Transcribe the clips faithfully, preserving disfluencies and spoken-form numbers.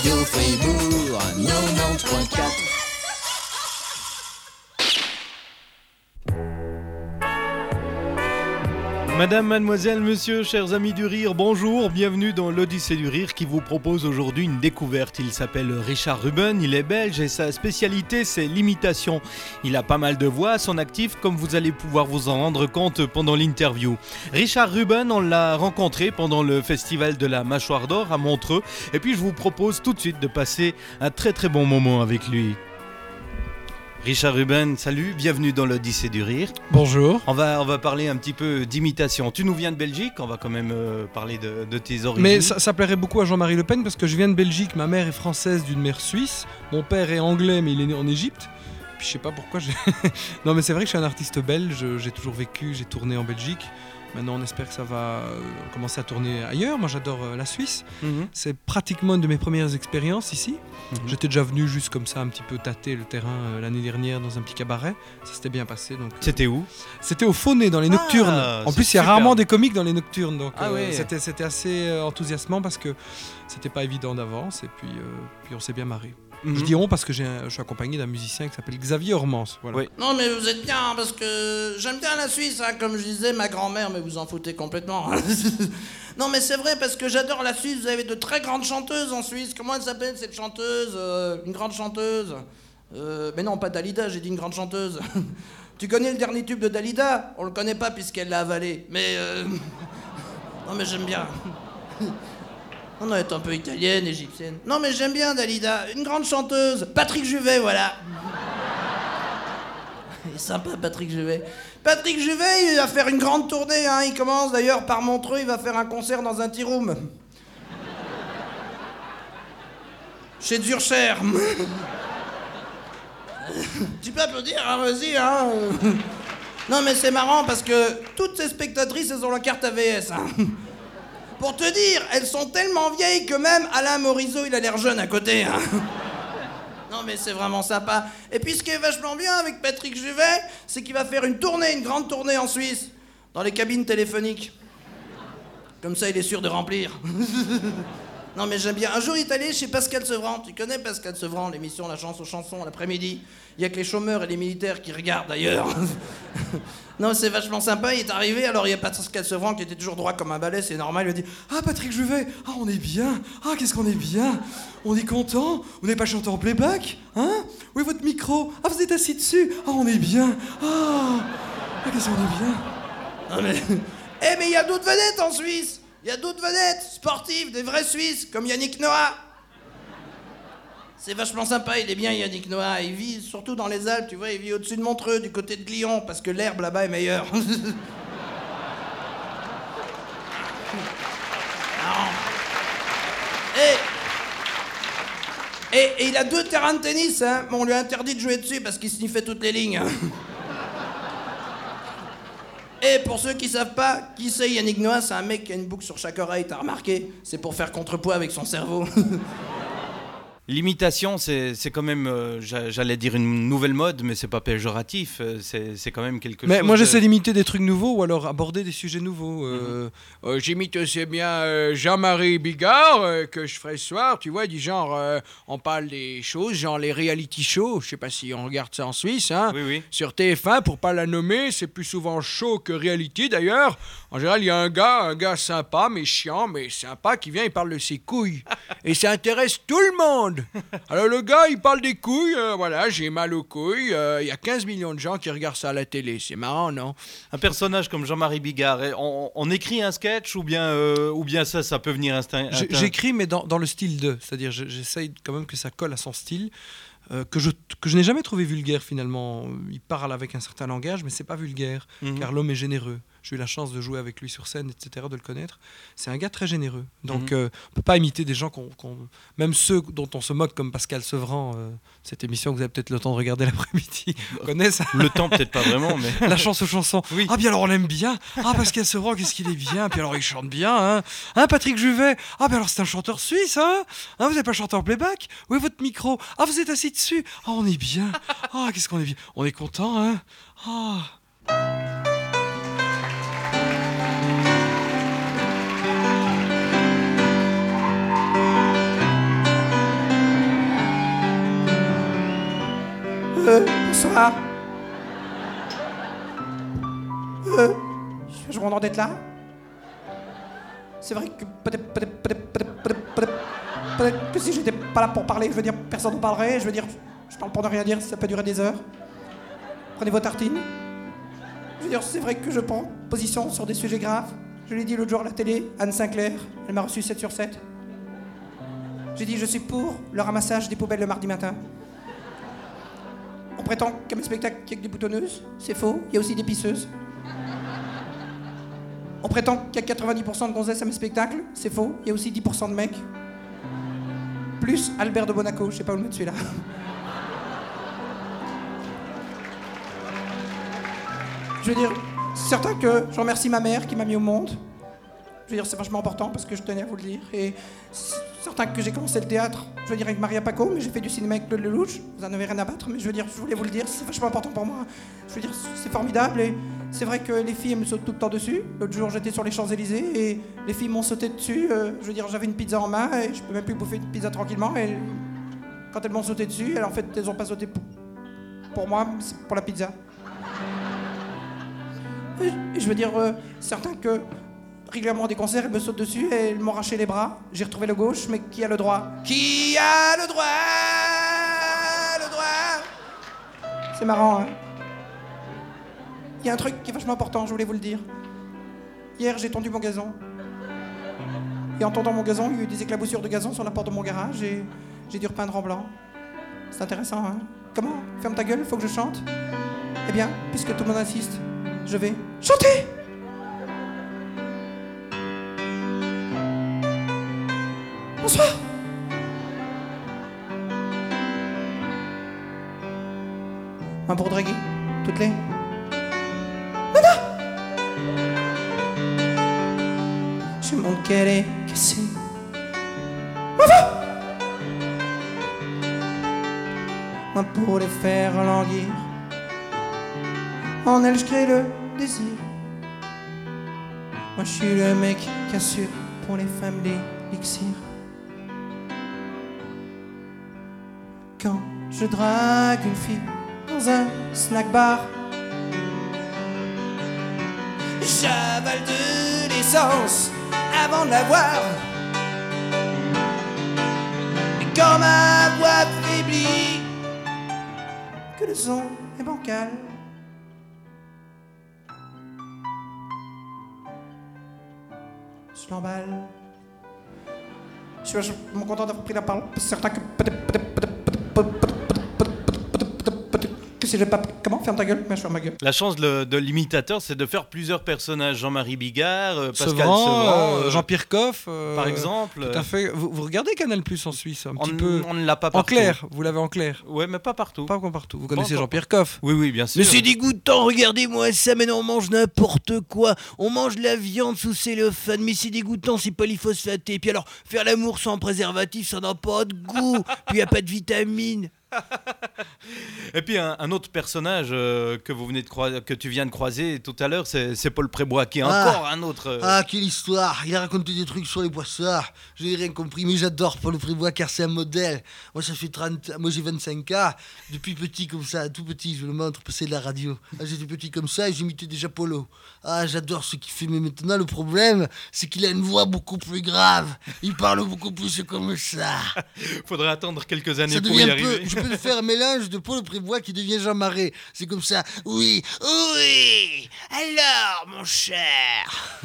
Radio Fribourg, quatre-vingt-dix point quatre. Madame, mademoiselle, monsieur, chers amis du rire, bonjour, bienvenue dans l'Odyssée du rire qui vous propose aujourd'hui une découverte. Il s'appelle Richard Ruben, il est belge et sa spécialité c'est l'imitation. Il a pas mal de voix à son actif comme vous allez pouvoir vous en rendre compte pendant l'interview. Richard Ruben, on l'a rencontré pendant le festival de la Mâchoire d'Or à Montreux et puis je vous propose tout de suite de passer un très très bon moment avec lui. Richard Ruben, salut, bienvenue dans l'Odyssée du rire. Bonjour. On va, on va parler un petit peu d'imitation. Tu nous viens de Belgique, on va quand même euh, parler de, de tes origines. Mais ça, ça plairait beaucoup à Jean-Marie Le Pen parce que je viens de Belgique, ma mère est française d'une mère suisse, mon père est anglais mais il est né en Égypte. Puis je sais pas pourquoi j'ai... non mais c'est vrai que je suis un artiste belge, j'ai toujours vécu, j'ai tourné en Belgique. Maintenant on espère que ça va euh, commencer à tourner ailleurs. Moi j'adore euh, la Suisse, mm-hmm. C'est pratiquement une de mes premières expériences ici. Mm-hmm. J'étais déjà venu juste comme ça un petit peu tâter le terrain euh, l'année dernière dans un petit cabaret. Ça s'était bien passé. Donc, euh, c'était où ? C'était au Fauné dans les Nocturnes. Ah, en plus il y a super. Rarement des comiques dans les Nocturnes. Donc ah, euh, ouais. c'était, c'était assez euh, enthousiasmant parce que c'était pas évident d'avance et puis, euh, puis on s'est bien marré. Mm-hmm. Je dis on parce que j'ai un, je suis accompagné d'un musicien qui s'appelle Xavier Hormans. Voilà. Oui. Non mais vous êtes bien parce que j'aime bien la Suisse, hein, comme je disais ma grand-mère, mais vous en foutez complètement. Non mais c'est vrai parce que j'adore la Suisse, vous avez de très grandes chanteuses en Suisse. Comment elle s'appelle cette chanteuse euh, Une grande chanteuse euh, Mais non, pas Dalida, j'ai dit une grande chanteuse. Tu connais le dernier tube de Dalida ? On le connaît pas puisqu'elle l'a avalé. Mais euh... non mais j'aime bien. On est un peu italienne, égyptienne. Non mais j'aime bien Dalida, une grande chanteuse. Patrick Juvet, voilà. Il est sympa Patrick Juvet. Patrick Juvet, il va faire une grande tournée, hein. Il commence d'ailleurs par Montreux, il va faire un concert dans un tea-room. Chez Zurcher. Tu peux applaudir, hein, vas-y, hein. Non mais c'est marrant parce que toutes ces spectatrices, elles ont la carte A V S, hein. Pour te dire, elles sont tellement vieilles que même Alain Morisot, il a l'air jeune à côté. Hein. Non mais c'est vraiment sympa. Et puis ce qui est vachement bien avec Patrick Juvet, c'est qu'il va faire une tournée, une grande tournée en Suisse, dans les cabines téléphoniques. Comme ça, il est sûr de remplir. Non mais j'aime bien. Un jour, il est allé chez Pascal Sevran. Tu connais Pascal Sevran, l'émission La Chance aux chansons, l'après-midi. Il y a que les chômeurs et les militaires qui regardent d'ailleurs. Non, c'est vachement sympa, il est arrivé, alors il y a Pascal Sevran qui était toujours droit comme un balai, c'est normal, il lui a dit « Ah, Patrick Juvet, ah, on est bien, ah, qu'est-ce qu'on est bien, on est content, vous n'avez pas chanté en playback, hein? Où est votre micro? Ah, vous êtes assis dessus, ah, on est bien, ah, ah qu'est-ce qu'on est bien. » Non mais... Eh, mais il y a d'autres vedettes en Suisse, il y a d'autres vedettes sportives, des vrais Suisses, comme Yannick Noah. C'est vachement sympa, il est bien Yannick Noah, il vit surtout dans les Alpes, tu vois, il vit au-dessus de Montreux, du côté de Glion, parce que l'herbe là-bas est meilleure. et, et, et il a deux terrains de tennis, hein, mais on lui a interdit de jouer dessus parce qu'il sniffait toutes les lignes. Et pour ceux qui savent pas, qui c'est Yannick Noah, c'est un mec qui a une boucle sur chaque oreille, t'as remarqué? C'est pour faire contrepoids avec son cerveau. L'imitation, c'est, c'est quand même, euh, j'allais dire une nouvelle mode, mais c'est pas péjoratif, c'est, c'est quand même quelque mais chose... Moi de... j'essaie d'imiter des trucs nouveaux ou alors aborder des sujets nouveaux. Euh, mm-hmm. euh, j'imite aussi bien euh, Jean-Marie Bigard euh, que je ferai ce soir, tu vois, du genre, euh, on parle des choses, genre les reality shows, je sais pas si on regarde ça en Suisse, hein, oui, oui. Sur T F un, pour pas la nommer, c'est plus souvent show que reality d'ailleurs. En général, il y a un gars, un gars sympa, mais chiant, mais sympa, qui vient, il parle de ses couilles. Et ça intéresse tout le monde. Alors le gars, il parle des couilles, euh, voilà, j'ai mal aux couilles, il euh, y a quinze millions de gens qui regardent ça à la télé, c'est marrant, non? Un personnage comme Jean-Marie Bigard, on, on écrit un sketch ou bien, euh, ou bien ça, ça peut venir instinct. J'ai, J'écris, mais dans, dans le style de, c'est-à-dire j'essaye quand même que ça colle à son style. Euh, que, je, que je n'ai jamais trouvé vulgaire finalement. Il parle avec un certain langage, mais c'est pas vulgaire, mmh. car l'homme est généreux. J'ai eu la chance de jouer avec lui sur scène, et cetera, de le connaître. C'est un gars très généreux. Donc, mmh. euh, on peut pas imiter des gens, qu'on, qu'on, même ceux dont on se moque, comme Pascal Sevran, euh, cette émission que vous avez peut-être le temps de regarder l'après-midi. Vous connaissez ça? Le temps, peut-être pas vraiment, mais... La chance aux chansons. Oui. Ah, bien alors on l'aime bien. Ah, Pascal Sevran, qu'est-ce qu'il est bien. Puis alors il chante bien. Hein, hein Patrick Juvet. Ah, bien alors c'est un chanteur suisse. Hein, hein vous n'avez pas chanté en playback? Où est votre micro? Ah, vous êtes assis dessus. Ah, on est bien. Ah, qu'est-ce qu'on est bien. On est content, hein. Ah. Bonsoir. Euh, je suis content d'être là. C'est vrai que peut-être, peut-être, peut-être, peut-être, peut-être, peut-être, peut-être que si j'étais pas là pour parler, je veux dire, personne n'en parlerait. Je veux dire, je parle pour ne rien dire, ça peut durer des heures. Prenez vos tartines. Je veux dire, c'est vrai que je prends position sur des sujets graves. Je l'ai dit l'autre jour à la télé, Anne Sinclair, elle m'a reçu sept sur sept. J'ai dit, je suis pour le ramassage des poubelles le mardi matin. On prétend qu'à mes spectacles, il n'y a que des boutonneuses. C'est faux, il y a aussi des pisseuses. On prétend qu'il y a quatre-vingt-dix pour cent de gonzesses à mes spectacles. C'est faux, il y a aussi dix pour cent de mecs. Plus Albert de Monaco, je sais pas où le mettre celui-là. Je veux dire, c'est certain que je remercie ma mère qui m'a mis au monde. Je veux dire, c'est vachement important parce que je tenais à vous le dire. Et c'est certain que j'ai commencé le théâtre, je veux dire, avec Maria Paco, mais j'ai fait du cinéma avec Claude Lelouch. Vous en avez rien à battre, mais je veux dire, je voulais vous le dire, c'est vachement important pour moi. Je veux dire, c'est formidable et c'est vrai que les filles, elles me sautent tout le temps dessus. L'autre jour, j'étais sur les Champs-Élysées et les filles m'ont sauté dessus. Euh, je veux dire, j'avais une pizza en main et je peux même plus bouffer une pizza tranquillement. Et quand elles m'ont sauté dessus, elles, en fait, elles ont pas sauté pour, pour moi, mais c'est pour la pizza. Et je veux dire, euh, certain que régulièrement des concerts, elles me sautent dessus et elles m'ont arraché les bras. J'ai retrouvé le gauche, mais qui a le droit? Qui a le droit? Le droit? C'est marrant, hein? Il y a un truc qui est vachement important, je voulais vous le dire. Hier, j'ai tondu mon gazon. Et en tondant mon gazon, il y a eu des éclaboussures de gazon sur la porte de mon garage et j'ai dû repeindre en blanc. C'est intéressant, hein? Comment? Ferme ta gueule, faut que je chante? Eh bien, puisque tout le monde insiste, je vais chanter. Bonsoir. Un pour draguer, toutes les... Nana. Je me montre qu'elle est cassée. Enfin. Moi pour les faire languir, en elle je crée le désir. Moi je suis le mec qui assure pour les femmes l'élixir. Quand je drague une fille dans un snack bar, j'avale de l'essence avant de la voir. Et quand ma voix faiblit, que le son est bancal, je l'emballe. Je suis vachement content d'avoir pris la parole. C'est certain que peut-être, peut-être, peut-être, que si j'ai pas... Comment? Ferme ta gueule? Mais je ferme ma gueule. La chance de, de l'imitateur, c'est de faire plusieurs personnages. Jean-Marie Bigard, euh, Pascal Sevran, Sevran, euh, Jean-Pierre Coff, euh, par exemple. Tout à fait. Vous, vous regardez Canal Plus en Suisse un On, petit peu. on ne l'a pas En partout. clair, vous l'avez en clair. Ouais, mais pas partout. Pas comme partout. Vous connaissez encore. Jean-Pierre Coff? Oui, oui, bien sûr. Mais c'est dégoûtant, regardez-moi ça, maintenant on mange n'importe quoi. On mange de la viande sous cellophane, mais c'est dégoûtant, c'est polyphosphaté. Puis alors, faire l'amour sans préservatif, ça n'a pas de goût. Puis y a pas de vitamines. Et puis un, un autre personnage euh, que vous venez de croiser, que tu viens de croiser tout à l'heure, c'est, c'est Paul Prébois, qui est Ah. encore un autre. euh, Ah, quelle histoire! Il a raconté des trucs sur les poissards. Je n'ai rien compris, mais j'adore Paul Prébois car c'est un modèle. Moi, ça fait trente... Moi, j'ai vingt-cinq ans. Depuis petit comme ça, tout petit, je le montre, c'est de la radio. Ah, j'étais petit comme ça et j'imitais déjà Polo. Ah, j'adore ce qu'il fait, mais maintenant, le problème, c'est qu'il a une voix beaucoup plus grave. Il parle beaucoup plus comme ça. Faudrait attendre quelques années Ça pour devient y un peu, arriver. je peux le faire un mélange de Paul Prébois qui devient Jean Marais. C'est comme ça. Oui, oui. Alors, mon cher.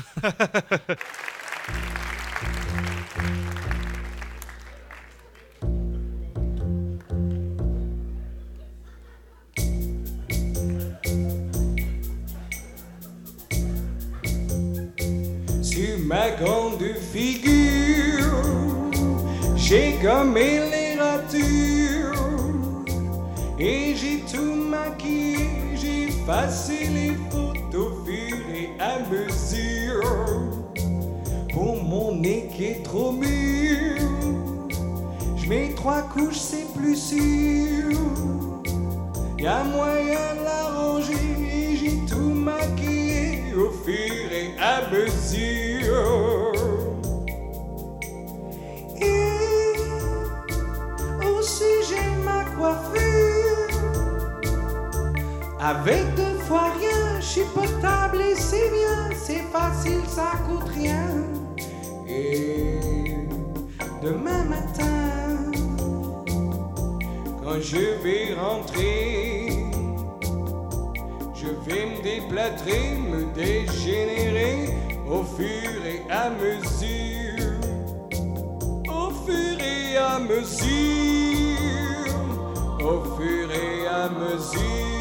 Sur ma grande figure, j'ai gommé les ratures et j'ai tout maquillé, j'ai effacé les photos fur et à mesure. Pour mon nez qui est trop mûr, je mets trois couches, c'est plus sûr. Y'a moyen de l'arranger et j'ai tout maquillé au fur et à mesure. Et aussi j'ai ma coiffure Avec deux fois rien, je suis potable et c'est bien, c'est facile, ça coûte rien. Et demain matin, quand je vais rentrer, je vais me déplâtrer, me dégénérer au fur et à mesure, au fur et à mesure, au fur et à mesure.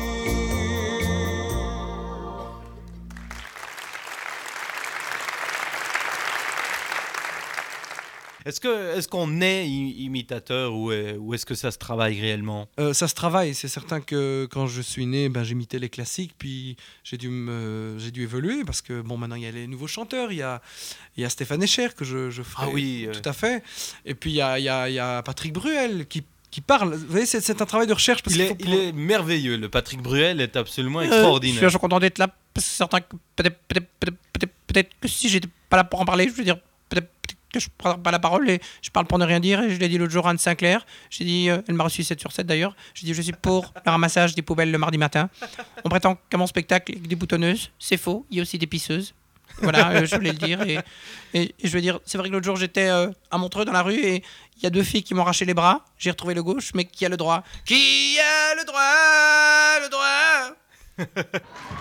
Est-ce que est-ce qu'on est i- imitateur ou, est- ou est-ce que ça se travaille réellement? Euh, ça se travaille, c'est certain que quand je suis né, ben, j'imitais les classiques, puis j'ai dû, me, j'ai dû évoluer, parce que bon, maintenant il y a les nouveaux chanteurs, il y a, il y a Stéphane Escher que je, je ferai, Ah oui, euh. tout à fait, et puis il y a, il y a, il y a Patrick Bruel qui, qui parle, vous voyez, c'est, c'est un travail de recherche. Parce Il qu'il est, faut il pouvoir- est merveilleux, le Patrick Bruel est absolument Euh, extraordinaire. je suis content d'être là, parce que c'est certain que peut-être, peut-être, peut-être, peut-être, peut-être que si j'étais pas là pour en parler, je veux dire, peut-être, peut-être que je prends pas la parole et je parle pour ne rien dire. Et je l'ai dit l'autre jour à Anne Sinclair. J'ai dit, euh, elle m'a reçu sept sur sept d'ailleurs. J'ai dit, je suis pour le ramassage des poubelles le mardi matin. On prétend qu'à mon spectacle, il y a des boutonneuses. C'est faux, il y a aussi des pisseuses. Voilà, euh, je voulais le dire. Et, et, et je veux dire, c'est vrai que l'autre jour, j'étais euh, à Montreux dans la rue et il y a deux filles qui m'ont arraché les bras. J'ai retrouvé le gauche, mais qui a le droit? Qui a le droit? Le droit?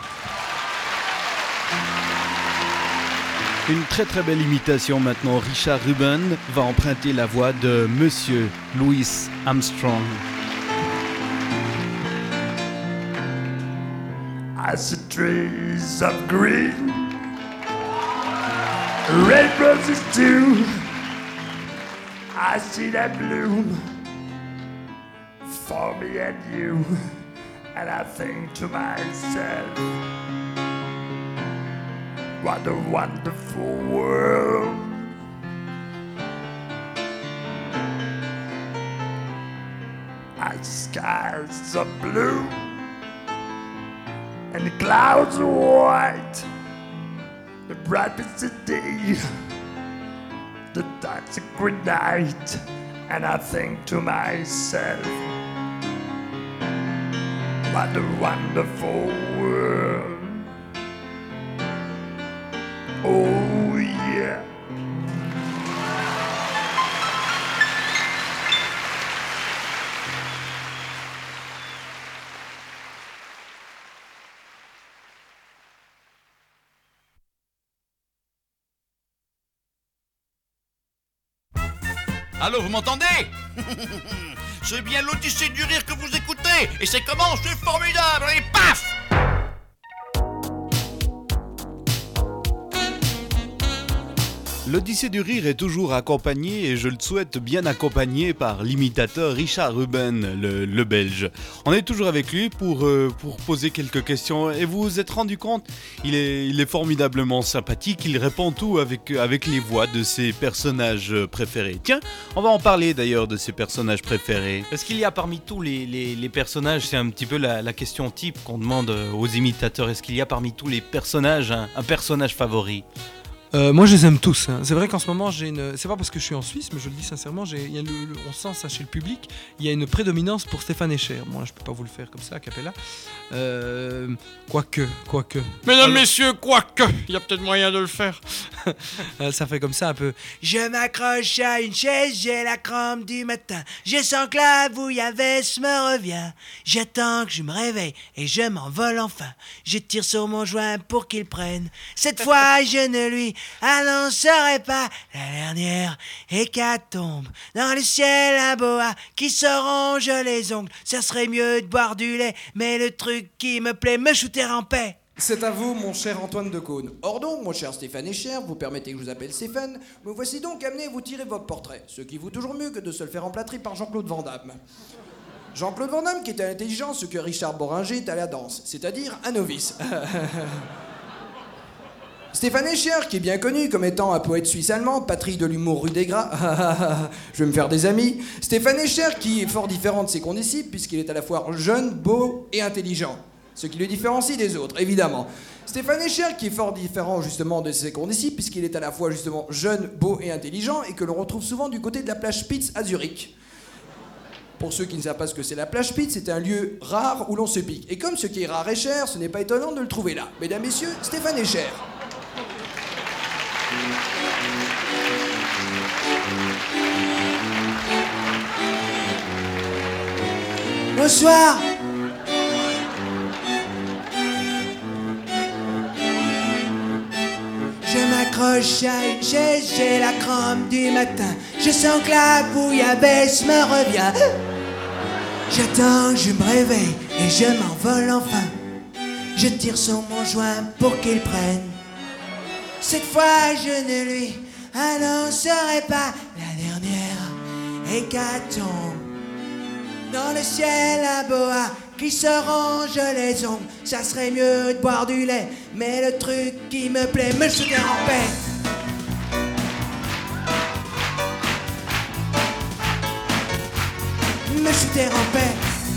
Une très très belle imitation maintenant. Richard Rubin va emprunter la voix de Monsieur Louis Armstrong. I see trees of green, red roses too. I see them bloom for me and you, and I think to myself, what a wonderful world. Our skies are blue and the clouds are white. The brightest of day, the dark's a good night, and I think to myself, what a wonderful world. Oh yeah. Allô, vous m'entendez? C'est bien l'Odyssée du rire que vous écoutez. Et c'est comment? C'est formidable. Et paf! L'Odyssée du rire est toujours accompagnée, et je le souhaite bien accompagné par l'imitateur Richard Rubin, le, le Belge. On est toujours avec lui pour, euh, pour poser quelques questions, et vous vous êtes rendu compte, il est, il est formidablement sympathique, il répond tout avec, avec les voix de ses personnages préférés. Tiens, on va en parler d'ailleurs de ses personnages préférés. Est-ce qu'il y a parmi tous les, les, les personnages, c'est un petit peu la, la question type qu'on demande aux imitateurs, est-ce qu'il y a parmi tous les personnages un, un personnage favori ? Euh, moi je les aime tous, hein. C'est vrai qu'en ce moment j'ai une... C'est pas parce que je suis en Suisse, mais je le dis sincèrement, j'ai... il y a le... le- on sent ça chez le public, il y a une prédominance pour Stéphane Escher. Moi je peux pas vous le faire comme ça, a cappella. Euh... Quoique, quoique. Mesdames, messieurs, quoique, il y a peut-être moyen de le faire. Euh, ça fait comme ça un peu. Je m'accroche à une chaise, j'ai la crampe du matin. Je sens que la bouillabaisse me revient. J'attends que je me réveille et je m'envole enfin. Je tire sur mon joint pour qu'il prenne. Cette fois, je ne lui annoncerai pas la dernière hécatombe. Dans le ciel, un boa qui se ronge les ongles. Ça serait mieux de boire du lait, mais le truc qui me plaît, me shooter en paix. C'est à vous, mon cher Antoine de Caunes. Or donc, mon cher Stéphane Escher, vous permettez que je vous appelle Stéphane, me voici donc amené à vous tirer votre portrait, ce qui vaut toujours mieux que de se le faire emplâtrer par Jean-Claude Van Damme. Jean-Claude Van Damme qui est à l'intelligence ce que Richard Boringer est à la danse, c'est-à-dire un novice. Stéphane Escher, qui est bien connu comme étant un poète suisse-allemand, patrie de l'humour rue des Gras, je vais me faire des amis. Stéphane Escher, qui est fort différent de ses condisciples, puisqu'il est à la fois jeune, beau et intelligent. Ce qui le différencie des autres, évidemment. Stéphane Escher, qui est fort différent justement de ses condisciples, puisqu'il est à la fois justement jeune, beau et intelligent, et que l'on retrouve souvent du côté de la plage Spitz à Zurich. Pour ceux qui ne savent pas ce que c'est la plage pit, c'est un lieu rare où l'on se pique. Et comme ce qui est rare est cher, ce n'est pas étonnant de le trouver là. Mesdames, messieurs, Stéphane Escher. Bonsoir. Je m'accroche à une chaise, j'ai la crampe du matin. Je sens que la bouillabaisse me revient. J'attends, je me réveille et je m'envole enfin. Je tire sur mon joint pour qu'il prenne. Cette fois, je ne lui annoncerai pas la dernière hécatombe. Dans le ciel, un boa qui se ronge les ongles. Ça serait mieux de boire du lait, mais le truc qui me plaît me fout en paix. Me fouter en paix.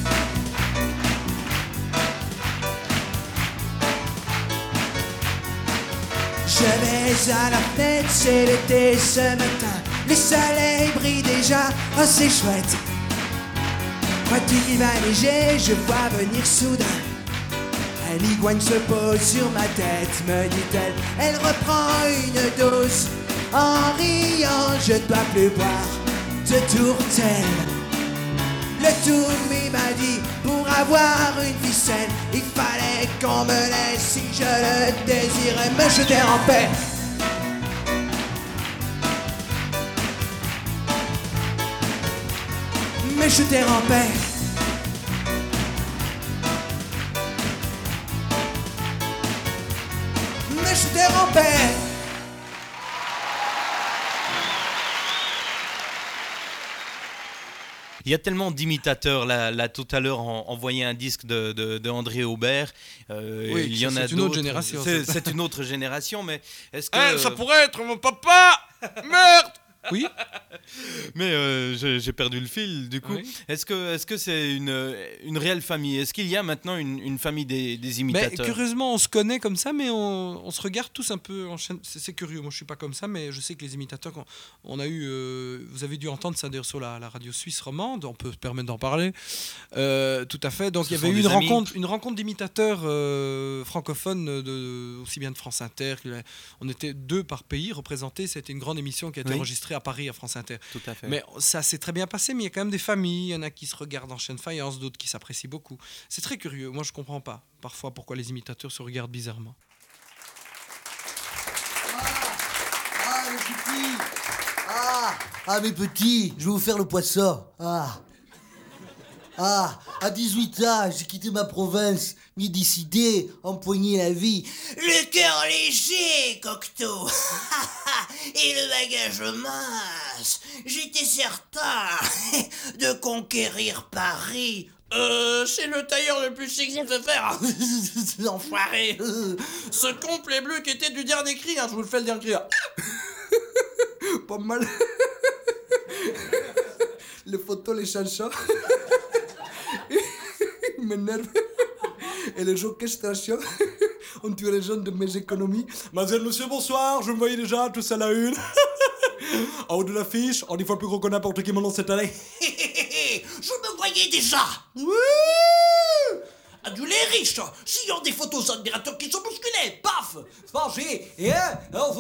Je vais à la fenêtre, c'est l'été ce matin. Le soleil brille déjà, oh c'est chouette. Crois-tu qu'il va neiger, je vois venir soudain. Un iguane se pose sur ma tête, me dit-elle. Elle reprend une dose en riant. Je ne dois plus boire de tourtelle. Le tourmi m'a dit, pour avoir une ficelle, il fallait qu'on me laisse si je le désirais. Me jeter en paix. Me jeter en paix. Me jeter en paix. Il y a tellement d'imitateurs. Là, là, tout à l'heure, on, on voyait un disque de, de, de André Aubert. Euh, Oui, il y en c'est a une autre d'autres. génération, C'est, ça. c'est une autre génération, mais est-ce que... Hein, ça pourrait être mon papa. Merde. Oui. Mais euh, j'ai, j'ai perdu le fil, du coup. Oui. Est-ce que, est-ce que c'est une, une réelle famille? Est-ce qu'il y a maintenant une, une famille des, des Mais imitateurs? curieusement, on se connaît comme ça, mais on, on se regarde tous un peu en chaîne. C'est, c'est curieux, moi je suis pas comme ça, mais je sais que les imitateurs, quand on a eu, euh, vous avez dû entendre ça d'ailleurs sur la, la radio suisse romande, on peut se permettre d'en parler. Euh, tout à fait. Donc Ce il y avait sont eu une des amis. rencontre, une rencontre d'imitateurs euh, francophones, de, aussi bien de France Inter. On était deux par pays représentés. C'était une grande émission qui a été Oui. enregistrée à Paris à France Inter. Tout à fait. Mais ça s'est très bien passé, mais il y a quand même des familles, il y en a qui se regardent en chaîne faïence, d'autres qui s'apprécient beaucoup. C'est très curieux, moi je comprends pas parfois pourquoi les imitateurs se regardent bizarrement. Ah, mes petits. Ah, ah, mes petits, je vais vous faire le poisson. Ah. Ah, à dix-huit ans, j'ai quitté ma province, m'y décidé, empoigné la vie. Le cœur léger, Cocteau. Et le bagage mince. J'étais certain de conquérir Paris. Euh, c'est le tailleur le plus sexy de faire. L'enfoiré. Ce complet bleu qui était du dernier cri, hein, je vous le fais le dernier cri. Hein. Pas mal. Les photos, les chansons. Ils m'énervent. Et les orchestrations ont tué les jeunes de mes économies. Mademoiselle, monsieur, bonsoir. Je me voyais déjà tous à la une. En haut de l'affiche, on y voit plus gros que n'importe qui maintenant cette année. Je me voyais déjà. Adieu les riches, s'ils ont des photos admirateurs qui sont bousculés, paf, j'ai, et hein,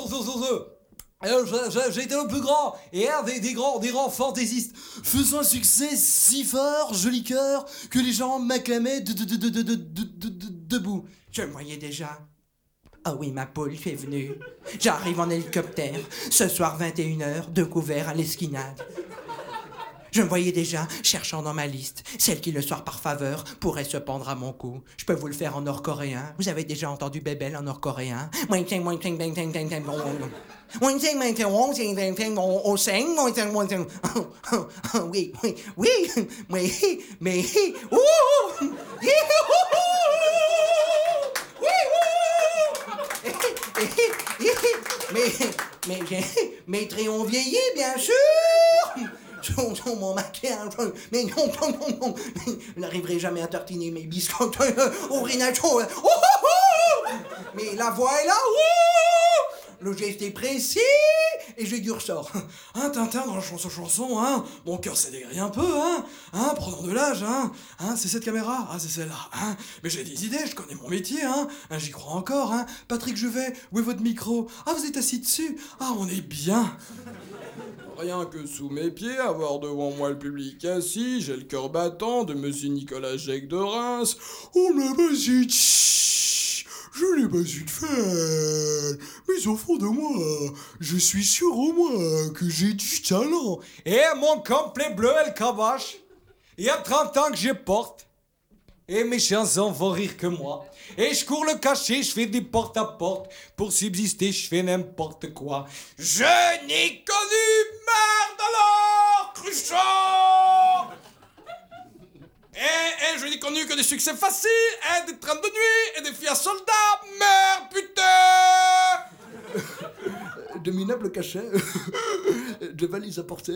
j'ai été le plus grand, et hein, des, des grands, des grands fantaisistes, faisant un succès si fort, joli cœur, que les gens m'acclamaient de, de, de, de, de, de, de, de, de, debout. Je me voyais déjà. Ah oui, ma poule est venue. J'arrive en hélicoptère, ce soir vingt et une heures, deux couverts à l'esquinade. Je me voyais déjà cherchant dans ma liste celle qui, le soir par faveur, pourrait se pendre à mon cou. Je peux vous le faire en nord-coréen. Vous avez déjà entendu Bébel en nord-coréen? Oui, oui, oui, mais, mais, ouh, mais, mais, mais, mais, on vieillit, bien sûr. Mon maquillage, mais non, non, non, non, je n'arriverai jamais à tartiner mes biscottes au rinacho. Mais la voix est là, le geste est précis et j'ai du ressort. Hein, Tintin dans la chanson chanson, hein, mon cœur s'est dégradé un peu, hein, hein, prenons de l'âge, hein, hein, c'est cette caméra, ah c'est celle-là, hein, mais j'ai des idées, je connais mon métier, hein, hein j'y crois encore, hein, Patrick Juvet, où est votre micro? Ah vous êtes assis dessus, ah on est bien. Rien que sous mes pieds, avoir devant moi le public assis, j'ai le cœur battant de monsieur Nicolas Jacques de Reims. On n'a pas eu de chut, je n'ai pas eu de faire, mais au fond de moi, je suis sûr au moins que j'ai du talent. Et mon complet bleu et le caboche, il y a trente ans que je porte. Et mes chansons vont rire que moi. Et je cours le cachet, je fais des porte-à-porte. Pour subsister, je fais n'importe quoi. Je n'ai connu merde alors, Cruchot. Et, et je n'ai connu que des succès faciles, et des trains de nuit, et des filles à soldats. Merde, putain. De minables cachets, de valises à porter,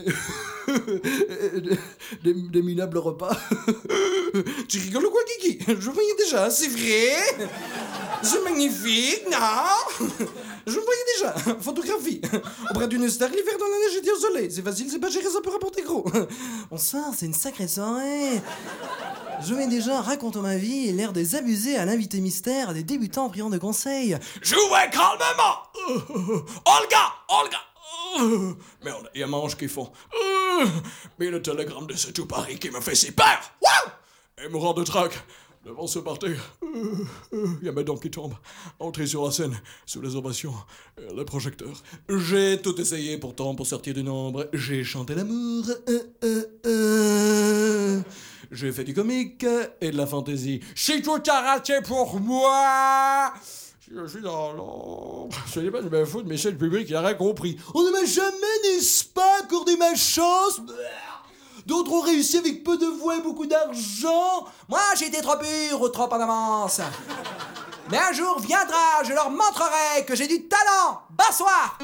des, des minables repas. Tu rigoles ou quoi, Kiki? Je voyais déjà, c'est vrai. C'est magnifique, non? Je me voyais déjà, photographie. Auprès d'une star, l'hiver dans la neige, j'étais au soleil. C'est facile, c'est pas géré, ça peut rapporter gros. Bonsoir, c'est une sacrée soirée. Je mets déjà, racontant ma vie, et l'air des abusés à l'invité mystère, des débutants en priant de conseils. Jouez calmement. Olga, Olga. Merde, il y a mange qui font. Mais le télégramme de ce tout Paris qui me fait si peur. Waouh! Et mourant de trac. Devant ce parterre, il y a mes dents qui tombent. Entrer sur la scène, sous les ovations, les projecteurs. J'ai tout essayé pourtant pour sortir du nombre. J'ai chanté l'amour. Euh, euh, euh. J'ai fait du comique et de la fantaisie. Si tout a raté pour moi, je suis dans l'ombre. Ce n'est pas de ma faute, mais c'est le public qui a rien compris. On ne m'a jamais, n'est-ce pas, accordé ma chance? D'autres ont réussi avec peu de voix et beaucoup d'argent. Moi, j'ai été trop pur, trop en avance. Mais un jour viendra, je leur montrerai que j'ai du talent. Bonsoir.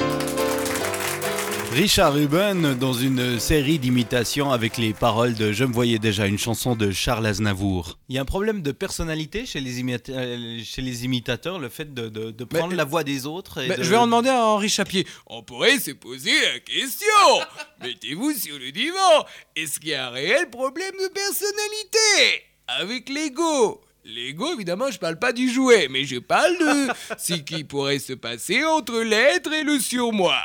Richard Rubin dans une série d'imitations avec les paroles de Je me voyais déjà, une chanson de Charles Aznavour. Il y a un problème de personnalité chez les, imita- euh, chez les imitateurs, le fait de, de, de prendre mais, la voix des autres. Et mais de... Je vais en demander à Henri Chapier. On pourrait se poser la question. Mettez-vous sur le divan. Est-ce qu'il y a un réel problème de personnalité avec l'ego? L'ego, évidemment, je parle pas du jouet, mais je parle de ce qui pourrait se passer entre l'être et le surmoi.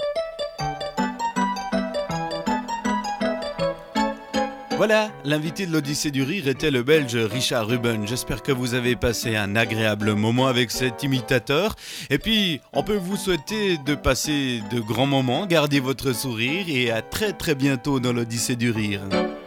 Voilà, l'invité de l'Odyssée du Rire était le Belge Richard Rubin. J'espère que vous avez passé un agréable moment avec cet imitateur. Et puis, on peut vous souhaiter de passer de grands moments, gardez votre sourire et à très très bientôt dans l'Odyssée du Rire.